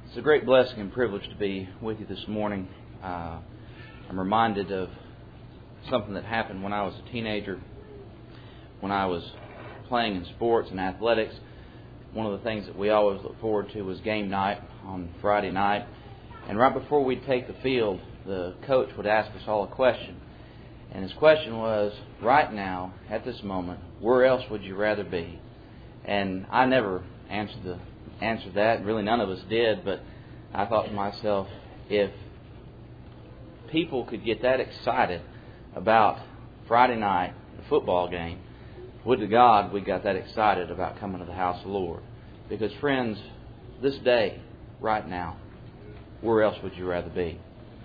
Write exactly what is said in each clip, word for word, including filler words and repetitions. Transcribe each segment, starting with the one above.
It's a great blessing and privilege to be with you this morning. Uh, I'm reminded of something that happened when I was a teenager. When I was playing in sports and athletics, one of the things that we always look forward to was game night on Friday night. And right before we'd take the field, the coach would ask us all a question. And his question was, right now, at this moment, where else would you rather be? And I never answered the answered that. Really, none of us did. But I thought to myself, if people could get that excited about Friday night, the football game, would to God we got that excited about coming to the house of the Lord. Because, friends, this day, right now, where else would you rather be?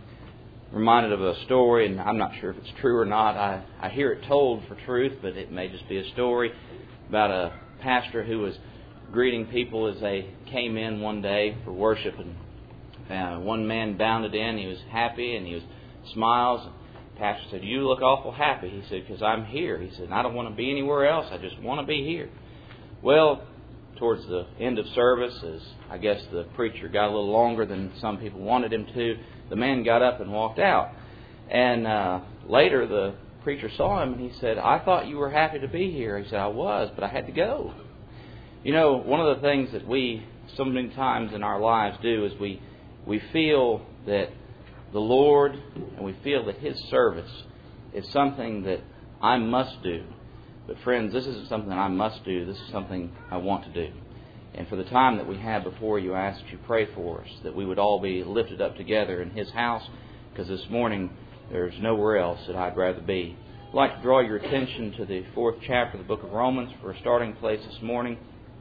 Reminded of a story, and I'm not sure if it's true or not. I, I hear it told for truth, but it may just be a story about a pastor who was greeting people as they came in one day for worship. And uh, one man bounded in. He was happy, and he was smiles. The pastor said, "You look awful happy." He said, "Because I'm here." He said, "I don't want to be anywhere else. I just want to be here." Well, towards the end of service, as I guess the preacher got a little longer than some people wanted him to, the man got up and walked out. And uh, later the preacher saw him and he said, "I thought you were happy to be here." He said, "I was, but I had to go." You know, one of the things that we so many times in our lives do is we, we feel that the Lord and we feel that His service is something that I must do. But friends, this isn't something that I must do. This is something I want to do. And for the time that we have before you, I ask that you pray for us, that we would all be lifted up together in His house, because this morning there's nowhere else that I'd rather be. I'd like to draw your attention to the fourth chapter of the book of Romans for a starting place this morning.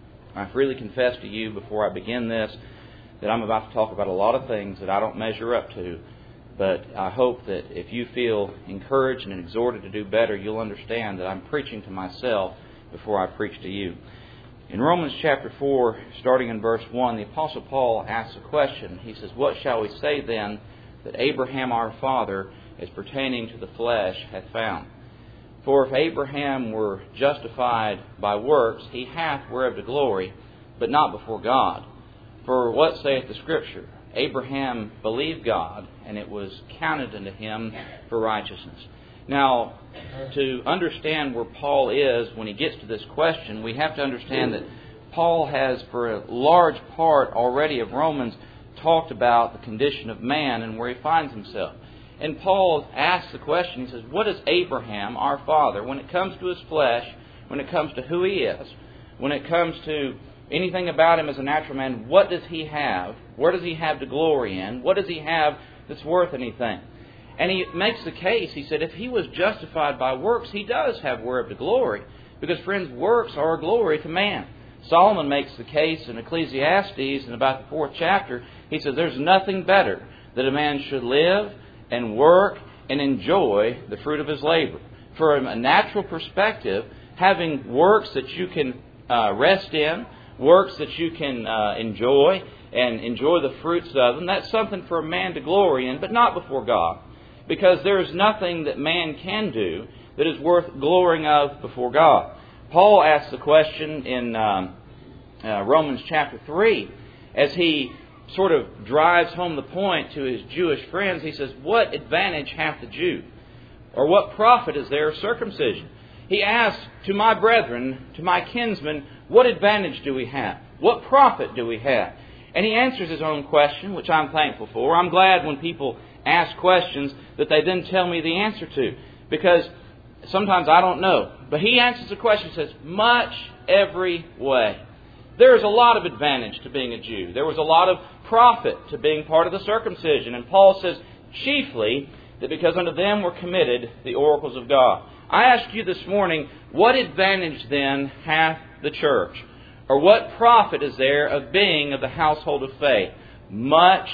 I freely confess to you before I begin this that I'm about to talk about a lot of things that I don't measure up to. But I hope that if you feel encouraged and exhorted to do better, you'll understand that I'm preaching to myself before I preach to you. In Romans chapter four, starting in verse one, the Apostle Paul asks a question. He says, "What shall we say then that Abraham our father, as pertaining to the flesh, hath found? For if Abraham were justified by works, he hath whereof to glory, but not before God. For what saith the Scripture? Abraham believed God, and it was counted unto him for righteousness." Now, to understand where Paul is when he gets to this question, we have to understand that Paul has, for a large part already of Romans, talked about the condition of man and where he finds himself. And Paul asks the question, he says, what is Abraham, our father, when it comes to his flesh, when it comes to who he is, when it comes to anything about him as a natural man, what does he have? Where does he have to glory in? What does he have that's worth anything? And he makes the case, he said, if he was justified by works, he does have whereof to glory. Because, friends, works are a glory to man. Solomon makes the case in Ecclesiastes, in about the fourth chapter, he says, there's nothing better that a man should live and work and enjoy the fruit of his labor. From a natural perspective, having works that you can uh, rest in, works that you can uh, enjoy and enjoy the fruits of them, that's something for a man to glory in, but not before God. Because there is nothing that man can do that is worth glorying of before God. Paul asks the question in um, uh, Romans chapter three, as he sort of drives home the point to his Jewish friends. He says, what advantage hath the Jew? Or what profit is there of circumcision? He asks, to my brethren, to my kinsmen, what advantage do we have? What profit do we have? And he answers his own question, which I'm thankful for. I'm glad when people ask questions that they then tell me the answer to, because sometimes I don't know. But he answers the question, says, much every way. There is a lot of advantage to being a Jew. There was a lot of profit to being part of the circumcision. And Paul says, chiefly, that because unto them were committed the oracles of God. I ask you this morning, what advantage then hath the church? Or what profit is there of being of the household of faith? Much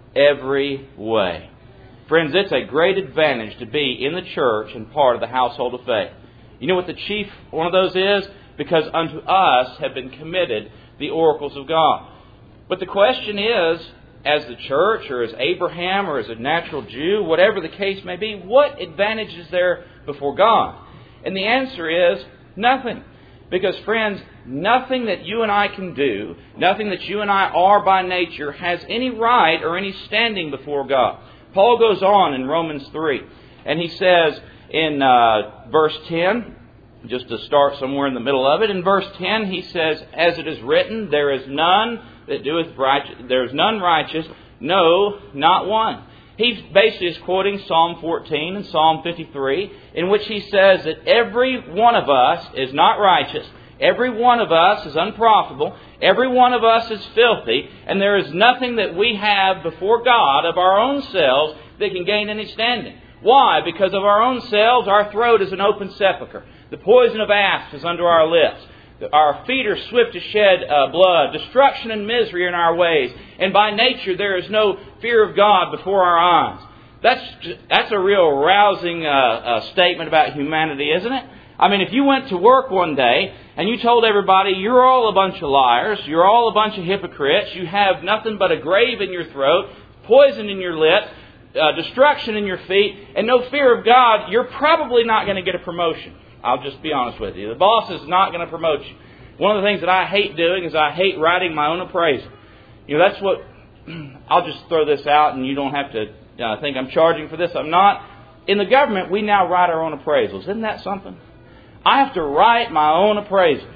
every way. Friends, it's a great advantage to be in the church and part of the household of faith. You know what the chief one of those is? Because unto us have been committed the oracles of God. But the question is, as the church or as Abraham or as a natural Jew, whatever the case may be, what advantage is there before God? And the answer is nothing. Because, friends, nothing that you and I can do, nothing that you and I are by nature, has any right or any standing before God. Paul goes on in Romans three, and he says in uh, verse ten, just to start somewhere in the middle of it, in verse ten he says, "As it is written, there is none that doeth righteous, there is none righteous, no, not one." He basically is quoting Psalm fourteen and Psalm fifty-three, in which he says that every one of us is not righteous, every one of us is unprofitable, every one of us is filthy, and there is nothing that we have before God of our own selves that can gain any standing. Why? Because of our own selves, our throat is an open sepulchre. The poison of asps is under our lips. Our feet are swift to shed uh, blood. Destruction and misery are in our ways. And by nature, there is no fear of God before our eyes. That's that's a real rousing uh, uh, statement about humanity, isn't it? I mean, if you went to work one day and you told everybody, you're all a bunch of liars, you're all a bunch of hypocrites, you have nothing but a grave in your throat, poison in your lips, uh, destruction in your feet, and no fear of God, you're probably not going to get a promotion. I'll just be honest with you. The boss is not going to promote you. One of the things that I hate doing is I hate writing my own appraisal. You know, that's what... I'll just throw this out and you don't have to uh, think I'm charging for this. I'm not. In the government, we now write our own appraisals. Isn't that something? I have to write my own appraisal.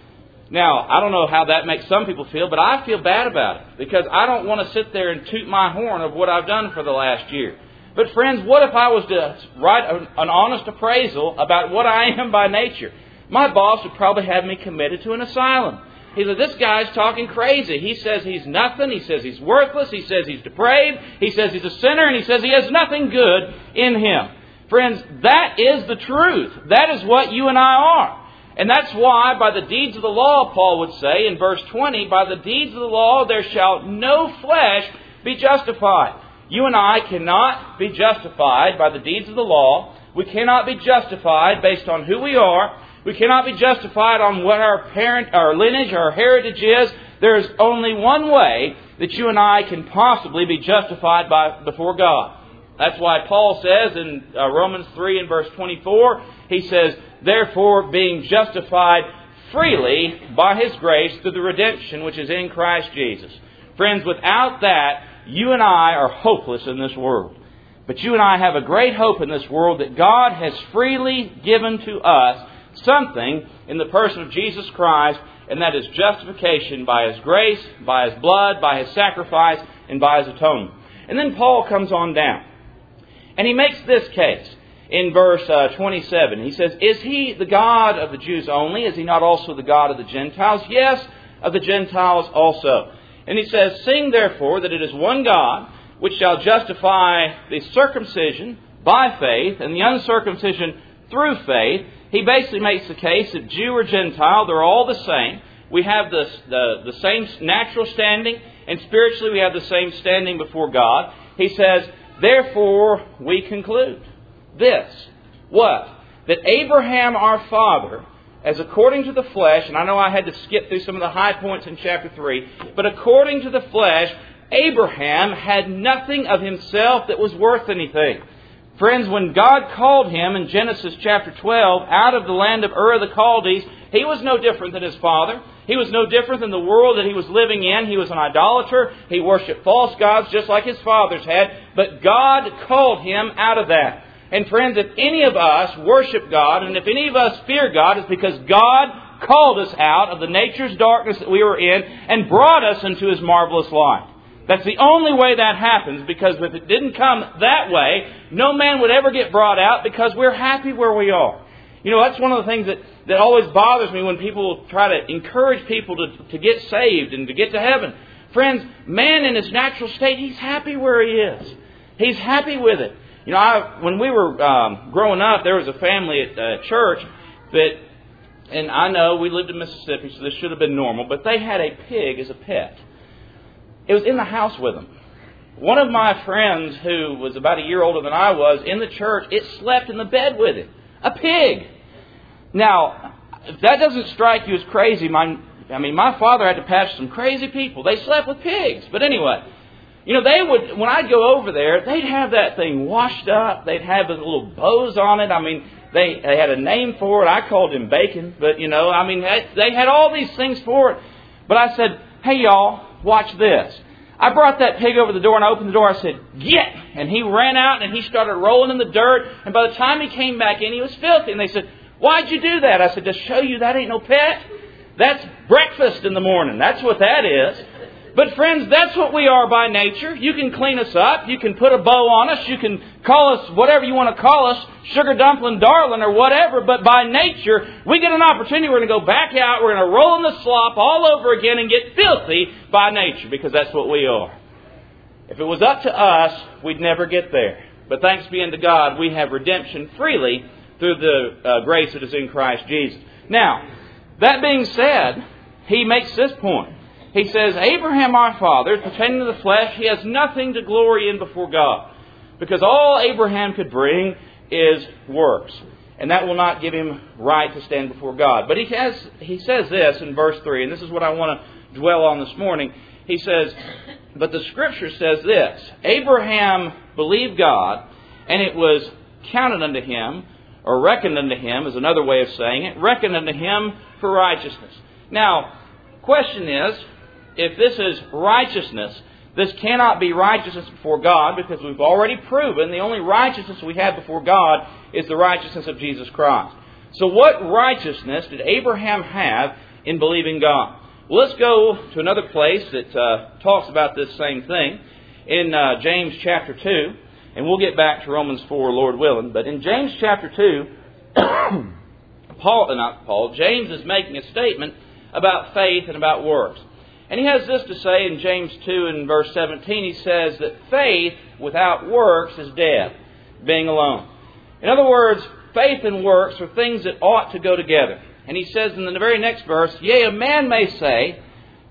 Now, I don't know how that makes some people feel, but I feel bad about it because I don't want to sit there and toot my horn of what I've done for the last year. But friends, what if I was to write an honest appraisal about what I am by nature? My boss would probably have me committed to an asylum. He said, this guy's talking crazy. He says he's nothing. He says he's worthless. He says he's depraved. He says he's a sinner. And he says he has nothing good in him. Friends, that is the truth. That is what you and I are. And that's why by the deeds of the law, Paul would say in verse twenty, by the deeds of the law there shall no flesh be justified. You and I cannot be justified by the deeds of the law. We cannot be justified based on who we are. We cannot be justified on what our parent, our lineage, our heritage is. There is only one way that you and I can possibly be justified by before God. That's why Paul says in uh, Romans three and verse twenty-four, he says, therefore being justified freely by His grace through the redemption which is in Christ Jesus. Friends, without that, you and I are hopeless in this world. But you and I have a great hope in this world that God has freely given to us something in the person of Jesus Christ, and that is justification by His grace, by His blood, by His sacrifice, and by His atonement. And then Paul comes on down. And he makes this case in verse uh, twenty-seven. He says, is He the God of the Jews only? Is He not also the God of the Gentiles? Yes, of the Gentiles also. And he says, seeing therefore that it is one God, which shall justify the circumcision by faith and the uncircumcision through faith. He basically makes the case that Jew or Gentile, they're all the same. We have the, the, the same natural standing, and spiritually we have the same standing before God. He says, therefore we conclude this. What? That Abraham our father, as according to the flesh, and I know I had to skip through some of the high points in chapter three, but according to the flesh, Abraham had nothing of himself that was worth anything. Friends, when God called him in Genesis chapter twelve out of the land of Ur of the Chaldees, he was no different than his father. He was no different than the world that he was living in. He was an idolater. He worshipped false gods just like his fathers had. But God called him out of that. And friends, if any of us worship God, and if any of us fear God, it's because God called us out of the nature's darkness that we were in and brought us into His marvelous light. That's the only way that happens, because if it didn't come that way, no man would ever get brought out because we're happy where we are. You know, that's one of the things that, that always bothers me when people try to encourage people to, to get saved and to get to heaven. Friends, man in his natural state, he's happy where he is. He's happy with it. You know, I, when we were um, growing up, there was a family at uh, church that, and I know we lived in Mississippi, so this should have been normal, but they had a pig as a pet. It was in the house with them. One of my friends, who was about a year older than I was, in the church, it slept in the bed with him. A pig. Now, if that doesn't strike you as crazy, my, I mean, my father had to pastor some crazy people. They slept with pigs. But anyway, you know, they would, when I'd go over there, they'd have that thing washed up. They'd have the little bows on it. I mean, They, they had a name for it. I called him Bacon. But, you know, I mean, they had all these things for it. But I said, hey, y'all, watch this. I brought that pig over the door and I opened the door. I said, get! And he ran out and he started rolling in the dirt. And by the time he came back in, he was filthy. And they said, why'd you do that? I said, to show you that ain't no pet. That's breakfast in the morning. That's what that is. But friends, that's what we are by nature. You can clean us up. You can put a bow on us. You can call us whatever you want to call us, sugar dumpling darling or whatever. But by nature, we get an opportunity. We're going to go back out. We're going to roll in the slop all over again and get filthy by nature because that's what we are. If it was up to us, we'd never get there. But thanks be unto God, we have redemption freely through the uh, grace that is in Christ Jesus. Now, that being said, he makes this point. He says, Abraham our father, pertaining to the flesh, he has nothing to glory in before God. Because all Abraham could bring is works. And that will not give him right to stand before God. But he has, he says this in verse three, and this is what I want to dwell on this morning. He says, but the Scripture says this, Abraham believed God, and it was counted unto him, or reckoned unto him, is another way of saying it, reckoned unto him for righteousness. Now, question is, if this is righteousness, this cannot be righteousness before God because we've already proven the only righteousness we have before God is the righteousness of Jesus Christ. So what righteousness did Abraham have in believing God? Well, let's go to another place that uh, talks about this same thing in uh, James chapter two. And we'll get back to Romans four, Lord willing. But in James chapter two, Paul, not Paul, James is making a statement about faith and about works. And he has this to say in James two and verse seventeen. He says that faith without works is dead, being alone. In other words, faith and works are things that ought to go together. And he says in the very next verse, yea, a man may say,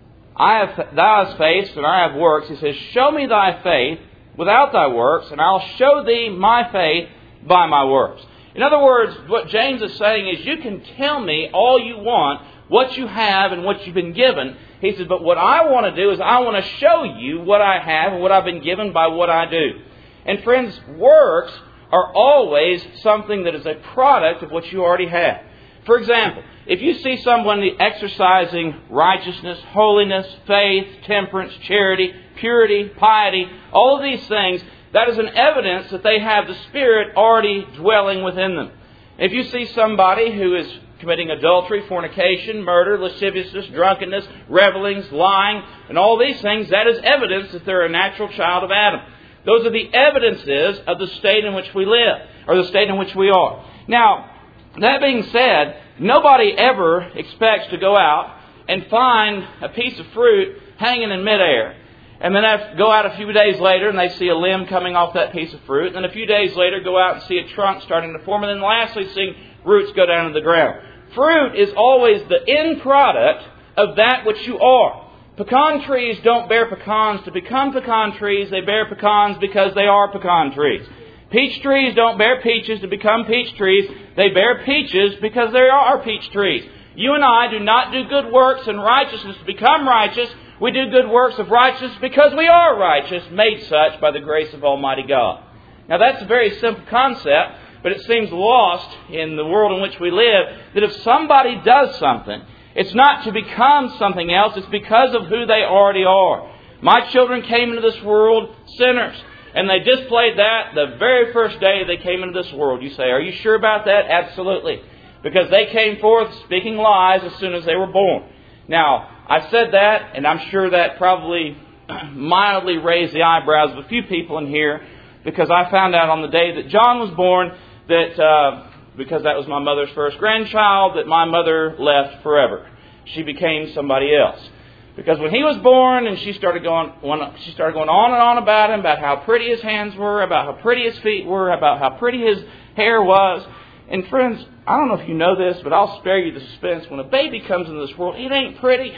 I have, thou hast faith and I have works. He says, show me thy faith without thy works, and I'll show thee my faith by my works. In other words, what James is saying is you can tell me all you want, what you have and what you've been given. He says, but what I want to do is I want to show you what I have and what I've been given by what I do. And friends, works are always something that is a product of what you already have. For example, if you see someone exercising righteousness, holiness, faith, temperance, charity, purity, piety, all of these things, that is an evidence that they have the Spirit already dwelling within them. If you see somebody who is committing adultery, fornication, murder, lasciviousness, drunkenness, revelings, lying, and all these things, that is evidence that they're a natural child of Adam. Those are the evidences of the state in which we live, or the state in which we are. Now, that being said, nobody ever expects to go out and find a piece of fruit hanging in midair. And then have, go out a few days later and they see a limb coming off that piece of fruit. And then a few days later go out and see a trunk starting to form. And then lastly seeing roots go down to the ground. Fruit is always the end product of that which you are. Pecan trees don't bear pecans to become pecan trees. They bear pecans because they are pecan trees. Peach trees don't bear peaches to become peach trees. They bear peaches because they are peach trees. You and I do not do good works and righteousness to become righteous. We do good works of righteousness because we are righteous, made such by the grace of Almighty God. Now that's a very simple concept, but it seems lost in the world in which we live, that if somebody does something, it's not to become something else, it's because of who they already are. My children came into this world sinners, and they displayed that the very first day they came into this world. You say, are you sure about that? Absolutely. Because they came forth speaking lies as soon as they were born. Now, I said that, and I'm sure that probably mildly raised the eyebrows of a few people in here, because I found out on the day that John was born that, uh, because that was my mother's first grandchild, that my mother left forever. She became somebody else. Because when he was born and she started going when she started going on and on about him, about how pretty his hands were, about how pretty his feet were, about how pretty his hair was. And friends, I don't know if you know this, but I'll spare you the suspense. When a baby comes into this world, it ain't pretty.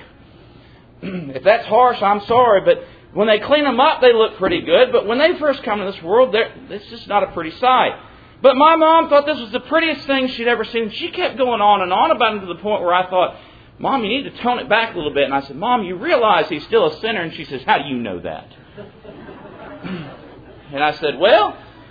If that's harsh, I'm sorry, but when they clean them up, they look pretty good. But when they first come into this world, it's just not a pretty sight. But my mom thought this was the prettiest thing she'd ever seen. She kept going on and on about it to the point where I thought, Mom, you need to tone it back a little bit. And I said, Mom, you realize he's still a sinner? And she says, how do you know that? And I said, well,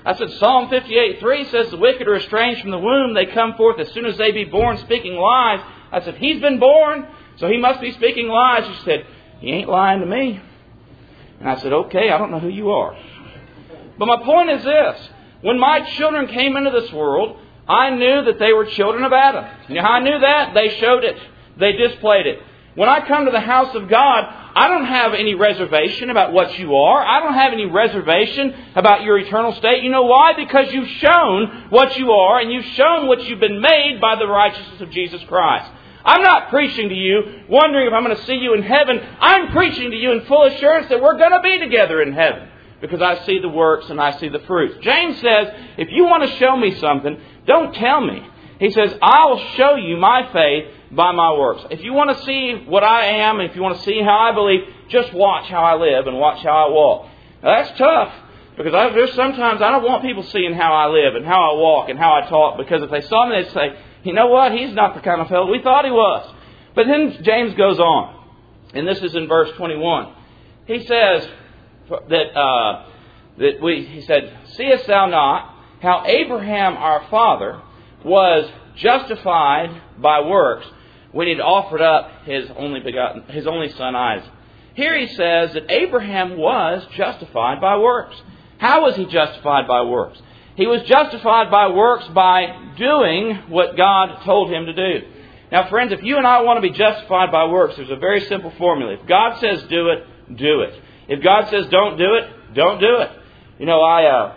I said, Psalm fifty-eight three says the wicked are estranged from the womb. They come forth as soon as they be born speaking lies. I said, he's been born, so he must be speaking lies. She said, he ain't lying to me. And I said, okay, I don't know who you are. But my point is this. When my children came into this world, I knew that they were children of Adam. You know how I knew that? They showed it. They displayed it. When I come to the house of God, I don't have any reservation about what you are. I don't have any reservation about your eternal state. You know why? Because you've shown what you are, and you've shown what you've been made by the righteousness of Jesus Christ. I'm not preaching to you, wondering if I'm going to see you in heaven. I'm preaching to you in full assurance that we're going to be together in heaven, because I see the works and I see the fruits. James says, if you want to show me something, don't tell me. He says, I will show you my faith by my works. If you want to see what I am, if you want to see how I believe, just watch how I live and watch how I walk. Now that's tough, because I, there's sometimes I don't want people seeing how I live and how I walk and how I talk, because if they saw me, they'd say, you know what, he's not the kind of fellow we thought he was. But then James goes on, and this is in verse twenty-one. He says that uh, that we. He said, seest thou not how Abraham our father was justified by works when he'd offered up his only begotten, his only son Isaac? Here he says that Abraham was justified by works. How was he justified by works? He was justified by works by doing what God told him to do. Now, friends, if you and I want to be justified by works, there's a very simple formula. If God says do it, do it. If God says don't do it, don't do it. You know, I uh,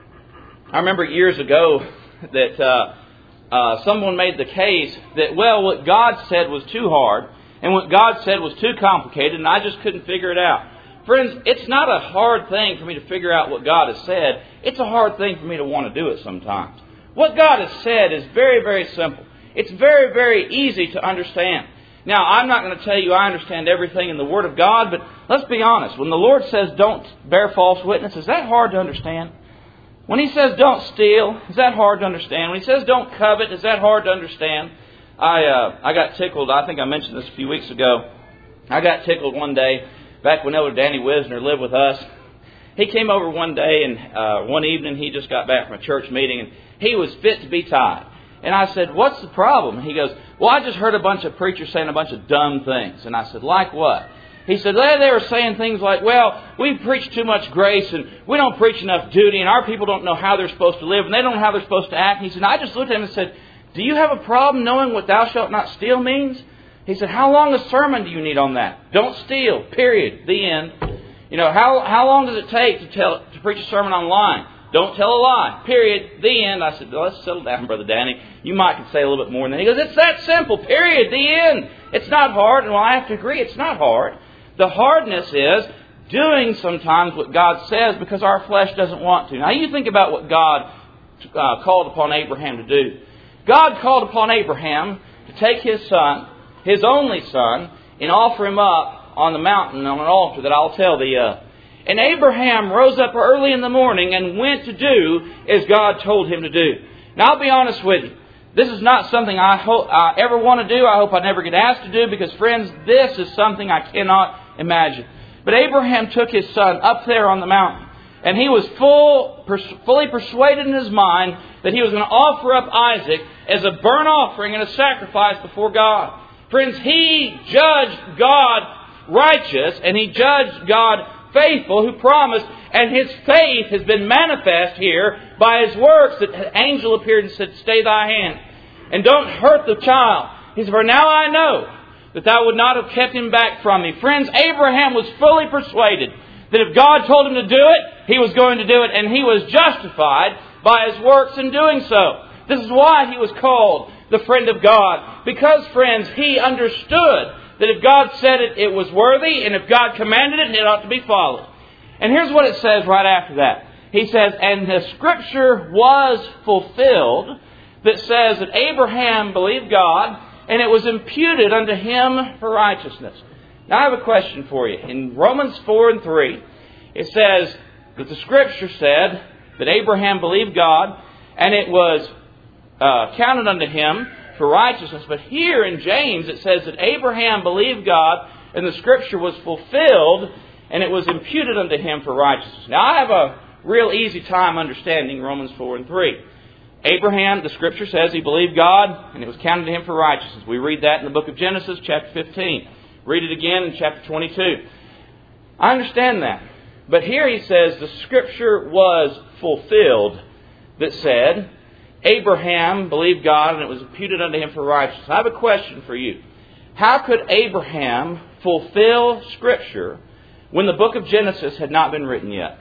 I remember years ago that uh, uh, someone made the case that, well, what God said was too hard and what God said was too complicated, and I just couldn't figure it out. Friends, it's not a hard thing for me to figure out what God has said. It's a hard thing for me to want to do it sometimes. What God has said is very, very simple. It's very, very easy to understand. Now, I'm not going to tell you I understand everything in the Word of God, but let's be honest. When the Lord says don't bear false witness, is that hard to understand? When He says don't steal, is that hard to understand? When He says don't covet, is that hard to understand? I uh, I got tickled. I think I mentioned this a few weeks ago. I got tickled one day. Back when Elder Danny Wisner lived with us, he came over one day and uh, one evening he just got back from a church meeting and he was fit to be tied. And I said, what's the problem? And he goes, well, I just heard a bunch of preachers saying a bunch of dumb things. And I said, like what? He said, they, they were saying things like, well, we preach too much grace and we don't preach enough duty and our people don't know how they're supposed to live and they don't know how they're supposed to act. And he said, I just looked at him and said, do you have a problem knowing what thou shalt not steal means? He said, how long a sermon do you need on that? Don't steal, period, the end. You know, how how long does it take to tell to preach a sermon on lying? Don't tell a lie, period, the end. I said, well, let's settle down, Brother Danny. You might could say a little bit more than that. He goes, it's that simple, period, the end. It's not hard. And well, I have to agree, it's not hard. The hardness is doing sometimes what God says because our flesh doesn't want to. Now, you think about what God uh, called upon Abraham to do. God called upon Abraham to take his son, his only son, and offer him up on the mountain on an altar that I'll tell thee of. And Abraham rose up early in the morning and went to do as God told him to do. Now, I'll be honest with you. This is not something I hope I ever want to do. I hope I never get asked to do because, friends, this is something I cannot imagine. But Abraham took his son up there on the mountain. And he was full, pers- fully persuaded in his mind that he was going to offer up Isaac as a burnt offering and a sacrifice before God. Friends, he judged God righteous and he judged God faithful who promised, and his faith has been manifest here by his works. That an angel appeared and said, stay thy hand and don't hurt the child. He said, for now I know that thou would not have kept him back from me. Friends, Abraham was fully persuaded that if God told him to do it, he was going to do it, and he was justified by his works in doing so. This is why he was called the friend of God. Because, friends, he understood that if God said it, it was worthy, and if God commanded it, it ought to be followed. And here's what it says right after that. He says, and the Scripture was fulfilled that says that Abraham believed God, and it was imputed unto him for righteousness. Now I have a question for you. In Romans four and three, it says that the Scripture said that Abraham believed God, and it was uh, counted unto him for righteousness. But here in James it says that Abraham believed God and the Scripture was fulfilled and it was imputed unto him for righteousness. Now I have a real easy time understanding Romans four and three. Abraham, the Scripture says, he believed God, and it was counted to him for righteousness. We read that in the book of Genesis, chapter fifteen. Read it again in chapter twenty-two. I understand that. But here he says the Scripture was fulfilled that said, Abraham believed God, and it was imputed unto him for righteousness. I have a question for you. How could Abraham fulfill Scripture when the book of Genesis had not been written yet?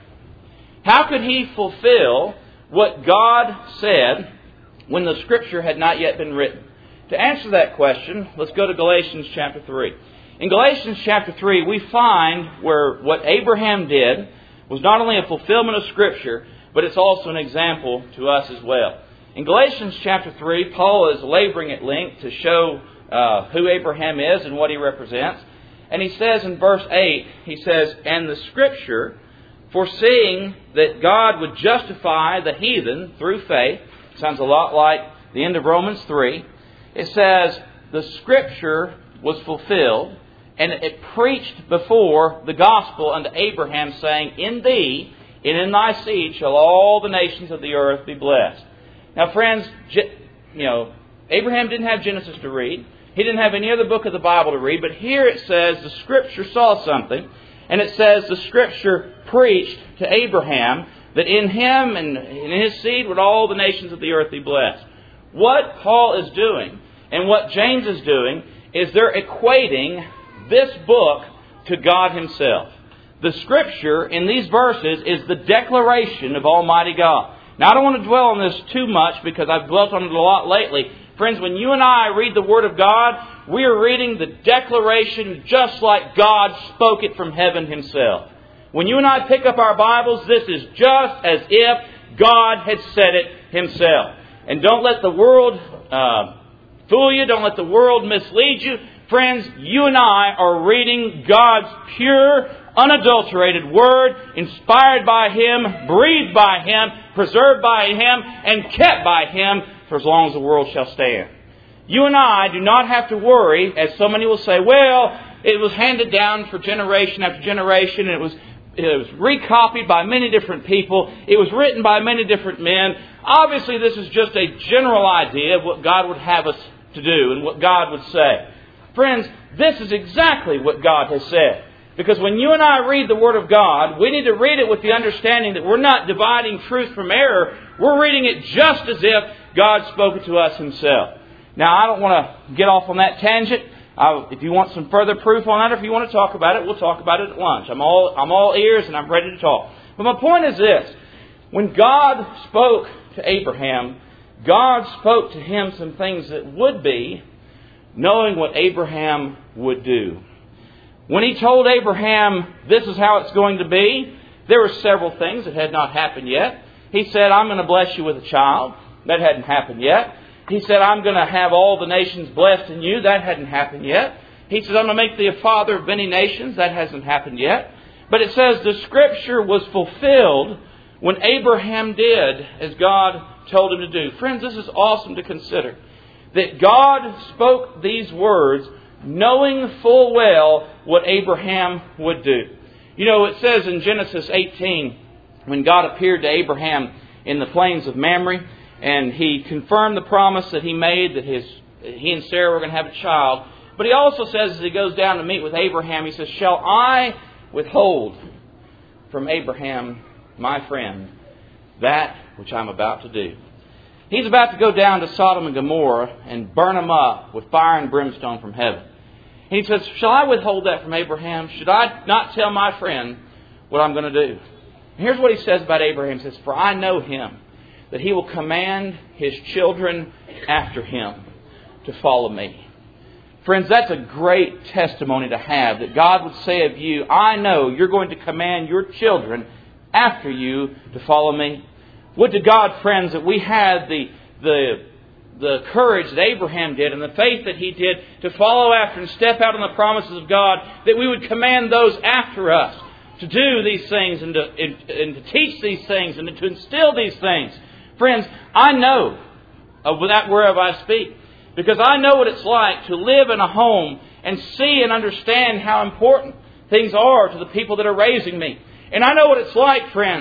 How could he fulfill what God said when the Scripture had not yet been written? To answer that question, let's go to Galatians chapter three. In Galatians chapter three, we find where what Abraham did was not only a fulfillment of Scripture, but it's also an example to us as well. In Galatians chapter three, Paul is laboring at length to show uh, who Abraham is and what he represents. And he says in verse eight, he says, and the Scripture, foreseeing that God would justify the heathen through faith, sounds a lot like the end of Romans three. It says, the Scripture was fulfilled, and it preached before the gospel unto Abraham, saying, in thee and in thy seed shall all the nations of the earth be blessed. Now, friends, you know, Abraham didn't have Genesis to read. He didn't have any other book of the Bible to read. But here it says the Scripture saw something. And it says the Scripture preached to Abraham that in him and in his seed would all the nations of the earth be blessed. What Paul is doing and what James is doing is they're equating this book to God Himself. The Scripture in these verses is the declaration of Almighty God. Now, I don't want to dwell on this too much because I've dwelt on it a lot lately. Friends, when you and I read the Word of God, we are reading the declaration just like God spoke it from heaven Himself. When you and I pick up our Bibles, this is just as if God had said it Himself. And don't let the world uh, fool you. Don't let the world mislead you. Friends, you and I are reading God's pure, unadulterated Word, inspired by Him, breathed by Him, preserved by Him, and kept by Him for as long as the world shall stand. You and I do not have to worry, as so many will say, well, it was handed down for generation after generation, and it was it was recopied by many different people. It was written by many different men. Obviously, this is just a general idea of what God would have us to do and what God would say. Friends, this is exactly what God has said. Because when you and I read the Word of God, we need to read it with the understanding that we're not dividing truth from error. We're reading it just as if God spoke it to us Himself. Now, I don't want to get off on that tangent. Uh, if you want some further proof on that, or if you want to talk about it, we'll talk about it at lunch. I'm all, I'm all ears and I'm ready to talk. But my point is this. When God spoke to Abraham, God spoke to him some things that would be, knowing what Abraham would do. When He told Abraham, this is how it's going to be, there were several things that had not happened yet. He said, I'm going to bless you with a child. That hadn't happened yet. He said, I'm going to have all the nations blessed in you. That hadn't happened yet. He said, I'm going to make thee a father of many nations. That hasn't happened yet. But it says the Scripture was fulfilled when Abraham did as God told him to do. Friends, this is awesome to consider. That God spoke these words knowing full well what Abraham would do. You know, it says in Genesis eighteen, when God appeared to Abraham in the plains of Mamre, and He confirmed the promise that He made that his he and Sarah were going to have a child. But He also says, as He goes down to meet with Abraham, He says, shall I withhold from Abraham, my friend, that which I'm about to do? He's about to go down to Sodom and Gomorrah and burn them up with fire and brimstone from heaven. And He says, shall I withhold that from Abraham? Should I not tell my friend what I'm going to do? And here's what He says about Abraham. He says, for I know him, that he will command his children after him to follow me. Friends, that's a great testimony to have, that God would say of you, I know you're going to command your children after you to follow me. Would to God, friends, that we had the, the, the courage that Abraham did and the faith that he did to follow after and step out on the promises of God, that we would command those after us to do these things and to, and, and to teach these things and to instill these things. Friends, I know of that whereof I speak, because I know what it's like to live in a home and see and understand how important things are to the people that are raising me. And I know what it's like, friends,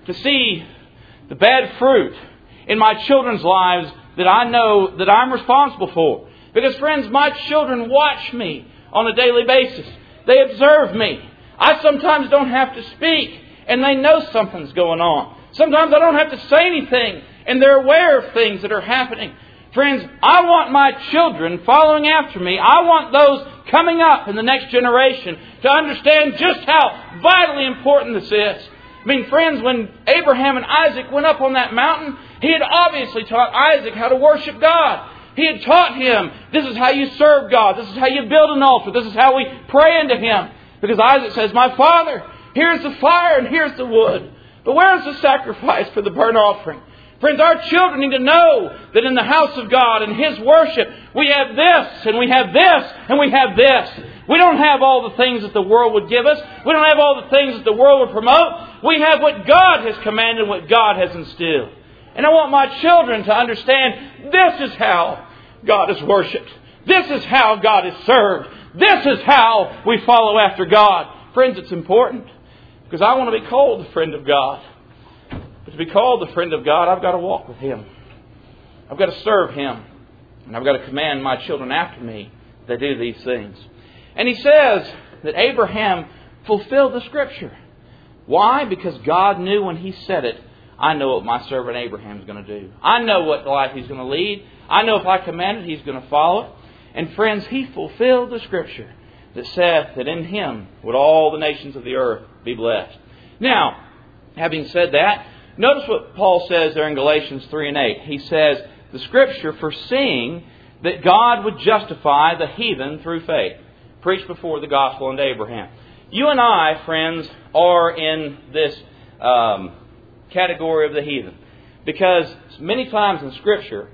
to see the bad fruit in my children's lives that I know that I'm responsible for. Because, friends, my children watch me on a daily basis. They observe me. I sometimes don't have to speak, and they know something's going on. Sometimes I don't have to say anything, and they're aware of things that are happening. Friends, I want my children following after me. I want those coming up in the next generation to understand just how vitally important this is. I mean, friends, when Abraham and Isaac went up on that mountain, he had obviously taught Isaac how to worship God. He had taught him, this is how you serve God. This is how you build an altar. This is how we pray unto Him. Because Isaac says, my father, here's the fire and here's the wood. But where's the sacrifice for the burnt offering? Friends, our children need to know that in the house of God and His worship, we have this, and we have this, and we have this. We don't have all the things that the world would give us. We don't have all the things that the world would promote. We have what God has commanded, what God has instilled. And I want my children to understand this is how God is worshipped. This is how God is served. This is how we follow after God. Friends, it's important because I want to be called the friend of God. But to be called the friend of God, I've got to walk with Him. I've got to serve Him. And I've got to command my children after me that do these things. And He says that Abraham fulfilled the Scripture. Why? Because God knew when He said it, I know what my servant Abraham is going to do. I know what life he's going to lead. I know if I command it, he's going to follow it. And friends, he fulfilled the Scripture that said that in him would all the nations of the earth be blessed. Now, having said that, notice what Paul says there in Galatians three and eight. He says, the Scripture foreseeing that God would justify the heathen through faith, preached before the gospel unto Abraham. You and I, friends, are in this um, category of the heathen. Because many times in Scripture,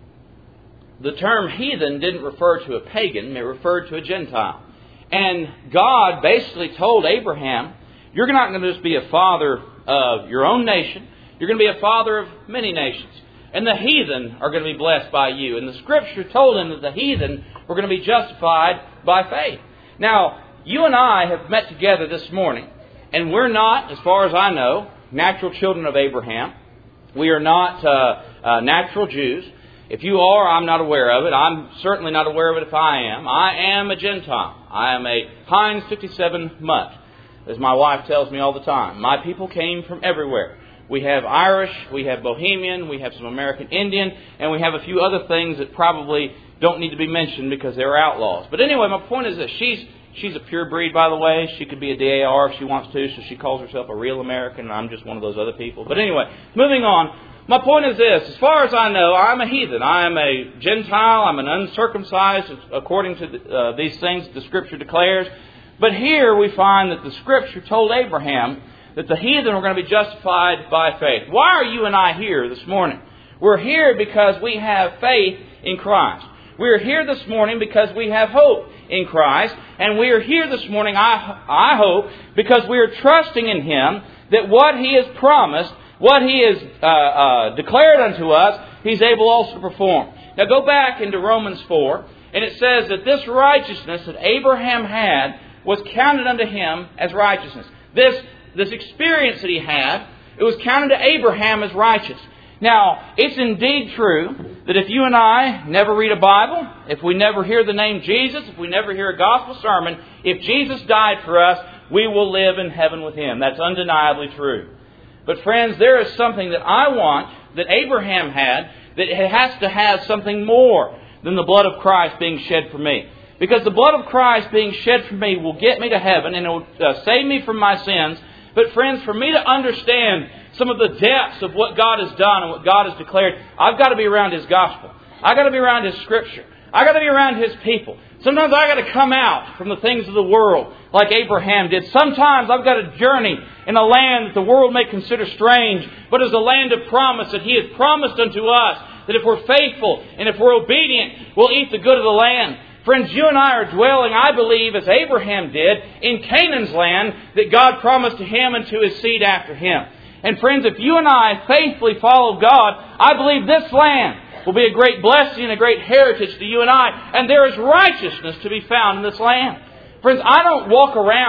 the term heathen didn't refer to a pagan, it referred to a Gentile. And God basically told Abraham, you're not going to just be a father of your own nation, you're going to be a father of many nations. And the heathen are going to be blessed by you. And the Scripture told him that the heathen were going to be justified by faith. Now, you and I have met together this morning, and we're not, as far as I know, natural children of Abraham. We are not uh, uh, natural Jews. If you are, I'm not aware of it. I'm certainly not aware of it if I am. I am a Gentile. I am a Heinz fifty-seven mutt, as my wife tells me all the time. My people came from everywhere. We have Irish, we have Bohemian, we have some American Indian, and we have a few other things that probably don't need to be mentioned because they're outlaws. But anyway, my point is that she's she's a pure breed, by the way. She could be a D A R if she wants to, so she calls herself a real American, and I'm just one of those other people. But anyway, moving on. My point is this. As far as I know, I'm a heathen. I am a Gentile. I'm an uncircumcised according to the, uh, these things the Scripture declares. But here we find that the Scripture told Abraham that the heathen were going to be justified by faith. Why are you and I here this morning? We're here because we have faith in Christ. We're here this morning because we have hope in Christ. And we are here this morning, I, I hope, because we are trusting in Him that what He has promised, what He has uh, uh, declared unto us, He's able also to perform. Now go back into Romans four, and it says that this righteousness that Abraham had was counted unto him as righteousness. This, this experience that he had, it was counted to Abraham as righteous. Now, it's indeed true that if you and I never read a Bible, if we never hear the name Jesus, if we never hear a gospel sermon, if Jesus died for us, we will live in heaven with Him. That's undeniably true. But friends, there is something that I want, that Abraham had, that it has to have something more than the blood of Christ being shed for me. Because the blood of Christ being shed for me will get me to heaven and it will uh, save me from my sins. But friends, for me to understand some of the depths of what God has done and what God has declared, I've got to be around His gospel. I've got to be around His Scripture. I've got to be around His people. Sometimes I've got to come out from the things of the world like Abraham did. Sometimes I've got to journey in a land that the world may consider strange, but is a land of promise that He has promised unto us, that if we're faithful and if we're obedient, we'll eat the good of the land. Friends, you and I are dwelling, I believe, as Abraham did, in Canaan's land that God promised to him and to his seed after him. And friends, if you and I faithfully follow God, I believe this land will be a great blessing and a great heritage to you and I. And there is righteousness to be found in this land. Friends, I don't walk around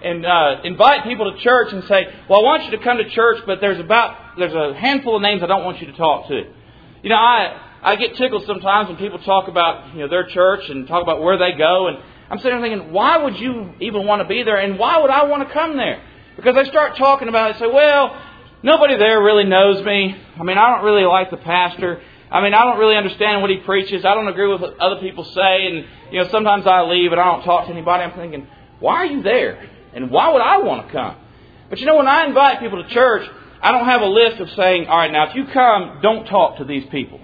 and uh, invite people to church and say, well, I want you to come to church, but there's about there's a handful of names I don't want you to talk to. You know, I I get tickled sometimes when people talk about, you know, their church and talk about where they go, and I'm sitting there thinking, why would you even want to be there, and why would I want to come there? Because they start talking about it and say, well, nobody there really knows me. I mean, I don't really like the pastor. I mean, I don't really understand what he preaches. I don't agree with what other people say. And, you know, sometimes I leave and I don't talk to anybody. I'm thinking, why are you there? And why would I want to come? But, you know, when I invite people to church, I don't have a list of saying, all right, now, if you come, don't talk to these people.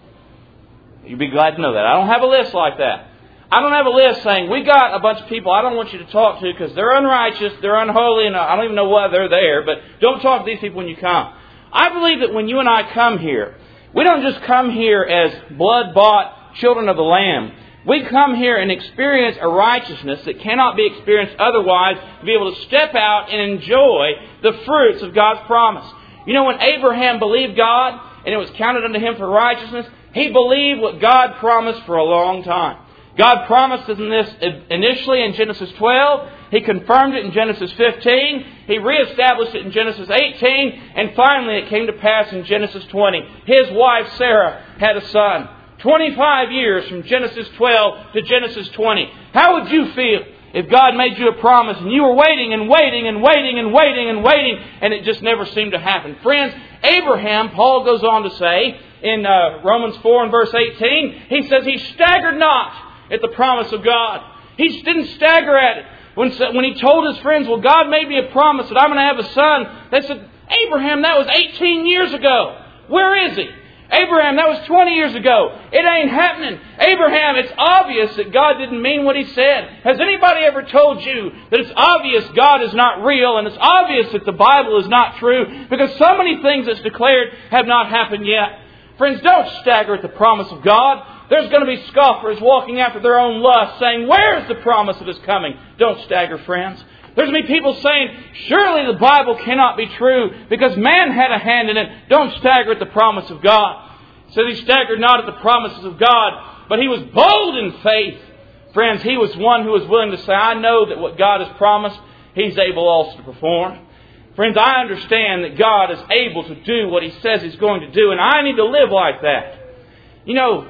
You'd be glad to know that. I don't have a list like that. I don't have a list saying, we got a bunch of people I don't want you to talk to because they're unrighteous, they're unholy, and I don't even know why they're there, but don't talk to these people when you come. I believe that when you and I come here, we don't just come here as blood-bought children of the Lamb. We come here and experience a righteousness that cannot be experienced otherwise, to be able to step out and enjoy the fruits of God's promise. You know, when Abraham believed God and it was counted unto him for righteousness, he believed what God promised for a long time. God promised in this initially in Genesis twelve. He confirmed it in Genesis fifteen. He reestablished it in Genesis eighteen. And finally it came to pass in Genesis twenty. His wife Sarah had a son. twenty-five years from Genesis twelve to Genesis twenty. How would you feel if God made you a promise and you were waiting and waiting and waiting and waiting and waiting and it just never seemed to happen? Friends, Abraham, Paul goes on to say in uh, Romans four and verse eighteen, he says he staggered not at the promise of God. He didn't stagger at it. When, when he told his friends, well, God made me a promise that I'm going to have a son, they said, Abraham, that was eighteen years ago. Where is he? Abraham, that was twenty years ago. It ain't happening. Abraham, it's obvious that God didn't mean what he said. Has anybody ever told you that it's obvious God is not real and it's obvious that the Bible is not true because so many things that's declared have not happened yet? Friends, don't stagger at the promise of God. There's going to be scoffers walking after their own lust saying, where's the promise of His coming? Don't stagger, friends. There's going to be people saying, surely the Bible cannot be true because man had a hand in it. Don't stagger at the promise of God. It says he staggered not at the promises of God, but he was bold in faith. Friends, he was one who was willing to say, I know that what God has promised, He's able also to perform. Friends, I understand that God is able to do what He says He's going to do, and I need to live like that. You know,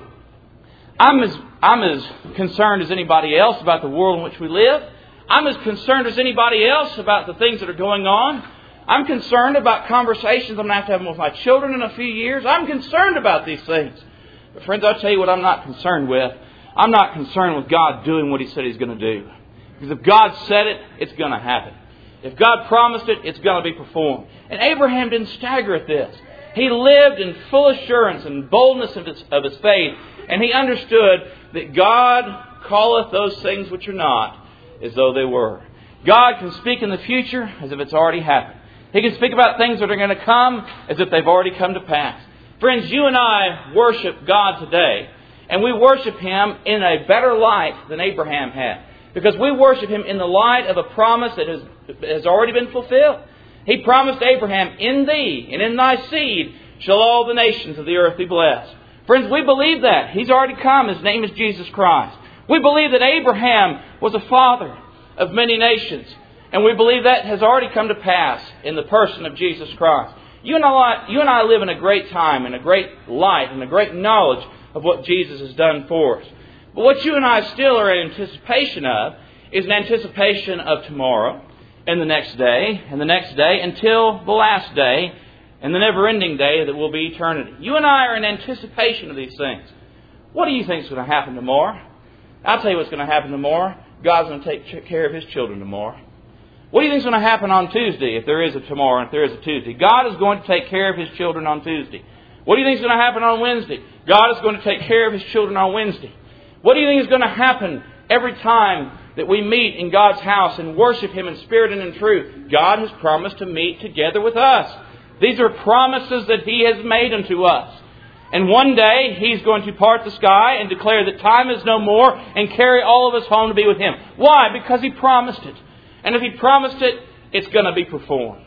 I'm as, I'm as concerned as anybody else about the world in which we live. I'm as concerned as anybody else about the things that are going on. I'm concerned about conversations I'm going to have to have with my children in a few years. I'm concerned about these things. But friends, I'll tell you what I'm not concerned with. I'm not concerned with God doing what He said He's going to do. Because if God said it, it's going to happen. If God promised it, it's going to be performed. And Abraham didn't stagger at this. He lived in full assurance and boldness of his, of his faith. And he understood that God calleth those things which are not as though they were. God can speak in the future as if it's already happened. He can speak about things that are going to come as if they've already come to pass. Friends, you and I worship God today. And we worship Him in a better light than Abraham had. Because we worship Him in the light of a promise that has, has already been fulfilled. He promised Abraham, in thee and in thy seed shall all the nations of the earth be blessed. Friends, we believe that. He's already come. His name is Jesus Christ. We believe that Abraham was a father of many nations. And we believe that has already come to pass in the person of Jesus Christ. You and I, you and I live in a great time, in a great light, and a great knowledge of what Jesus has done for us. But what you and I still are in anticipation of is an anticipation of tomorrow, and the next day, and the next day, until the last day, and the never-ending day that will be eternity. You and I are in anticipation of these things. What do you think is going to happen tomorrow? I'll tell you what's going to happen tomorrow. God's going to take care of His children tomorrow. What do you think is going to happen on Tuesday, if there is a tomorrow and if there is a Tuesday? God is going to take care of His children on Tuesday. What do you think is going to happen on Wednesday? God is going to take care of His children on Wednesday. What do you think is going to happen every time that we meet in God's house and worship Him in spirit and in truth? God has promised to meet together with us. These are promises that He has made unto us. And one day He's going to part the sky and declare that time is no more and carry all of us home to be with Him. Why? Because He promised it. And if He promised it, it's going to be performed.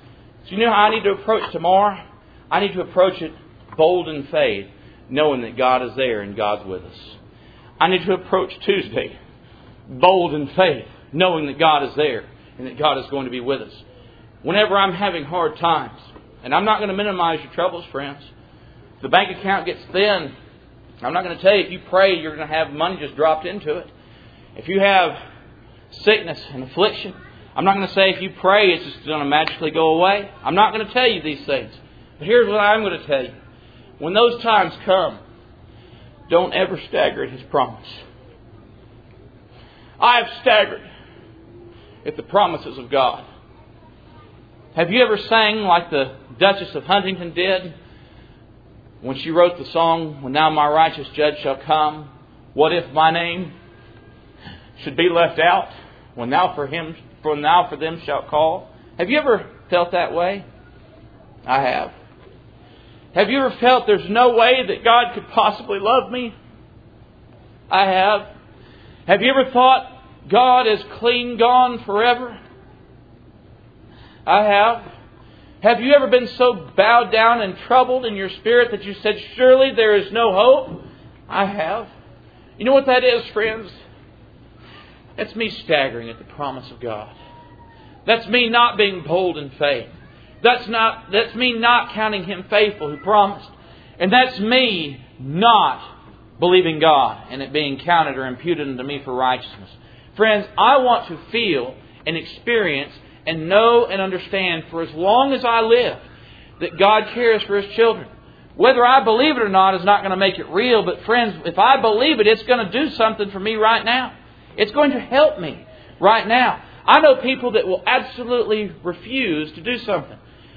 So you know how I need to approach tomorrow? I need to approach it bold in faith, knowing that God is there and God's with us. I need to approach Tuesday bold in faith, knowing that God is there. and that God is going to be with us. Whenever I'm having hard times, and I'm not going to minimize your troubles, friends. If the bank account gets thin, I'm not going to tell you if you pray you're going to have money just dropped into it. If you have sickness and affliction, I'm not going to say if you pray it's just going to magically go away. I'm not going to tell you these things. But here's what I'm going to tell you. When those times come, don't ever stagger at His promise. I have staggered at the promises of God. Have you ever sang like the Duchess of Huntington did when she wrote the song, "When now my righteous judge shall come, what if my name should be left out? When thou for him, for thou for them shalt call." Have you ever felt that way? I have. Have you ever felt there's no way that God could possibly love me? I have. Have you ever thought God is clean gone forever? I have. Have you ever been so bowed down and troubled in your spirit that you said, surely there is no hope? I have. You know what that is, friends? That's me staggering at the promise of God. That's me not being bold in faith. That's not. That's me not counting Him faithful who promised. And that's me not believing God and it being counted or imputed unto me for righteousness. Friends, I want to feel and experience and know and understand for as long as I live that God cares for His children. Whether I believe it or not is not going to make it real. But friends, if I believe it, it's going to do something for me right now. It's going to help me right now. I know people that will absolutely refuse to do something.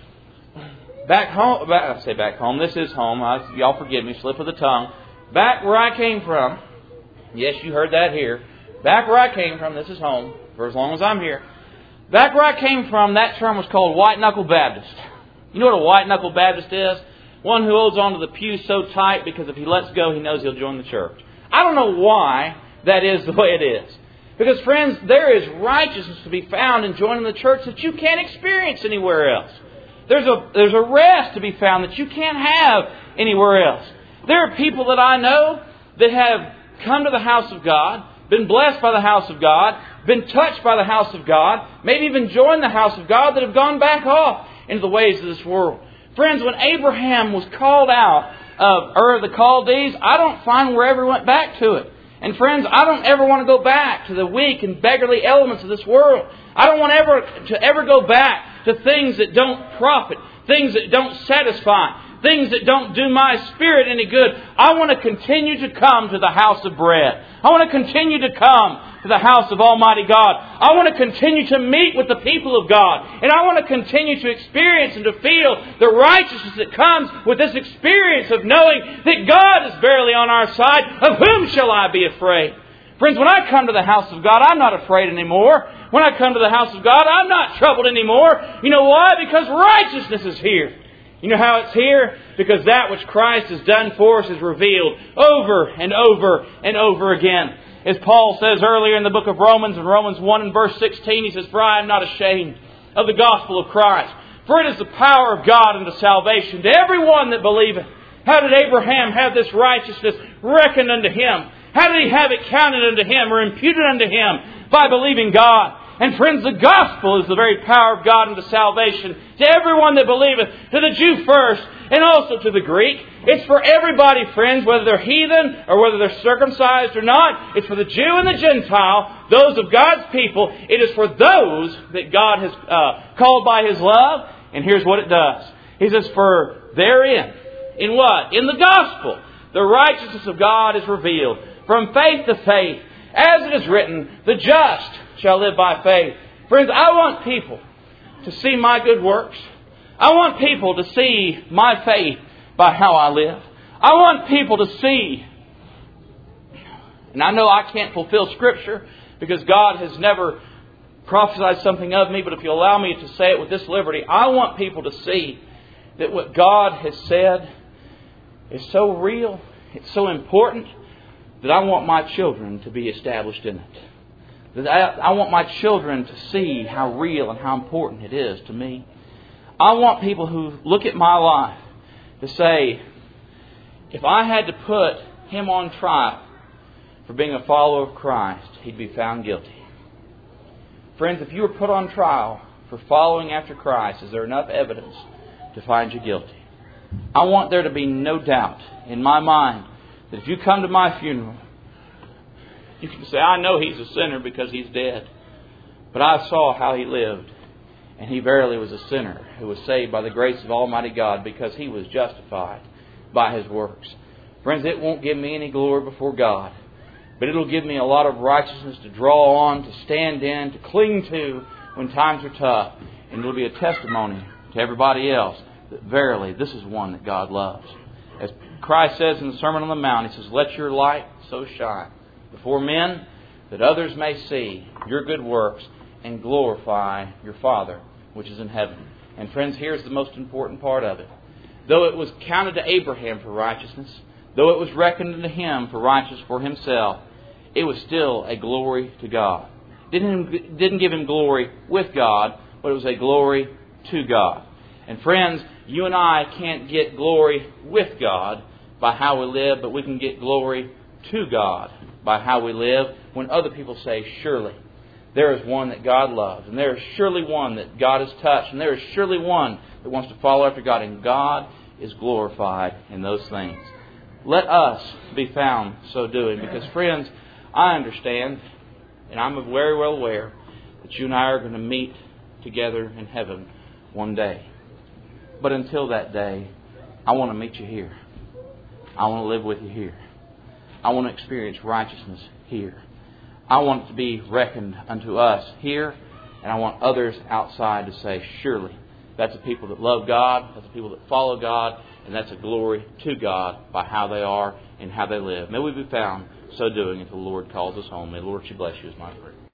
Back home, I say back home, this is home. I, y'all forgive me, slip of the tongue. Back where I came from, yes, you heard that here. Back where I came from, this is home, for as long as I'm here. Back where I came from, that term was called White Knuckle Baptist. You know what a White Knuckle Baptist is? One who holds onto the pew so tight because if he lets go, he knows he'll join the church. I don't know why that is the way it is. Because, friends, there is righteousness to be found in joining the church that you can't experience anywhere else. There's a, there's a rest to be found that you can't have anywhere else. There are people that I know that have come to the house of God, been blessed by the house of God, been touched by the house of God, maybe even joined the house of God, that have gone back off into the ways of this world. Friends, when Abraham was called out of Ur of the Chaldees, I don't find where ever went back to it. And friends, I don't ever want to go back to the weak and beggarly elements of this world. I don't want ever to ever go back to things that don't profit, things that don't satisfy, things that don't do my spirit any good. I want to continue to come to the house of bread. I want to continue to come to the house of Almighty God. I want to continue to meet with the people of God. And I want to continue to experience and to feel the righteousness that comes with this experience of knowing that God is verily on our side. Of whom shall I be afraid? Friends, when I come to the house of God, I'm not afraid anymore. When I come to the house of God, I'm not troubled anymore. You know why? Because righteousness is here. You know how it's here? Because that which Christ has done for us is revealed over and over and over again. As Paul says earlier in the book of Romans, in Romans one and verse sixteen, he says, "For I am not ashamed of the gospel of Christ, for it is the power of God unto salvation to everyone that believeth." How did Abraham have this righteousness reckoned unto him? How did he have it counted unto him or imputed unto him? By believing God. And friends, the gospel is the very power of God unto salvation to everyone that believeth, to the Jew first and also to the Greek. It's for everybody, friends, whether they're heathen or whether they're circumcised or not. It's for the Jew and the Gentile, those of God's people. It is for those that God has uh, called by His love. And here's what it does. He says, "For therein," in what? In the gospel, "the righteousness of God is revealed from faith to faith. As it is written, the just shall live by faith." Friends, I want people to see my good works. I want people to see my faith by how I live. I want people to see, and I know I can't fulfill Scripture because God has never prophesied something of me, but if you allow me to say it with this liberty, I want people to see that what God has said is so real, it's so important, that I want my children to be established in it. That I, I want my children to see how real and how important it is to me. I want people who look at my life to say, if I had to put him on trial for being a follower of Christ, he'd be found guilty. Friends, if you were put on trial for following after Christ, is there enough evidence to find you guilty? I want there to be no doubt in my mind that if you come to my funeral, you can say, I know he's a sinner because he's dead. But I saw how he lived. And he verily was a sinner who was saved by the grace of Almighty God because he was justified by his works. Friends, it won't give me any glory before God, but it'll give me a lot of righteousness to draw on, to stand in, to cling to when times are tough. And it'll be a testimony to everybody else that verily this is one that God loves. As Christ says in the Sermon on the Mount, He says, let your light so shine before men that others may see your good works and glorify your Father which is in heaven. And friends, here's the most important part of it. Though it was counted to Abraham for righteousness, though it was reckoned unto him for righteousness for himself, it was still a glory to God. Didn't, didn't give him glory with God, but it was a glory to God. And friends, you and I can't get glory with God by how we live, but we can get glory to God by how we live when other people say, surely there is one that God loves, and there is surely one that God has touched, and there is surely one that wants to follow after God, and God is glorified in those things. Let us be found so doing, because friends, I understand, and I'm very well aware, that you and I are going to meet together in heaven one day. But until that day, I want to meet you here. I want to live with you here. I want to experience righteousness here. I want it to be reckoned unto us here, and I want others outside to say, surely, that's the people that love God, that's the people that follow God, and that's a glory to God by how they are and how they live. May we be found so doing until the Lord calls us home. May the Lord bless you is my prayer.